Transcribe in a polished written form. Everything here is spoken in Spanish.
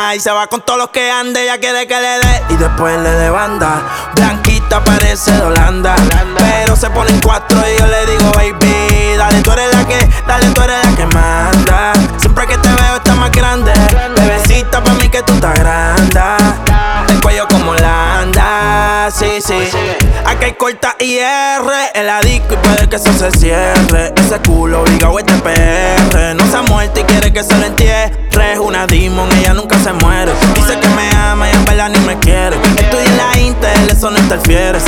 anda y se va con todos los que ande. Ella quiere que le dé y después le dé banda. Blanquita parece de Holanda, pero se pone en cuatro y yo le digo baby, dale tú eres la que manda. Siempre que te veo estás más grande, bebecita pa' mí que tú estás grande. El cuello como Holanda, sí, sí. Aquí hay corta IR en la disco y puede que eso se cierre. Ese culo obligado es de PR. No se ha muerto y quiere que se lo entierre. Es una demon, ella nunca se muere. Dice que me ama y en verdad ni me quiere. Estoy en la Intel, eso no interfiere.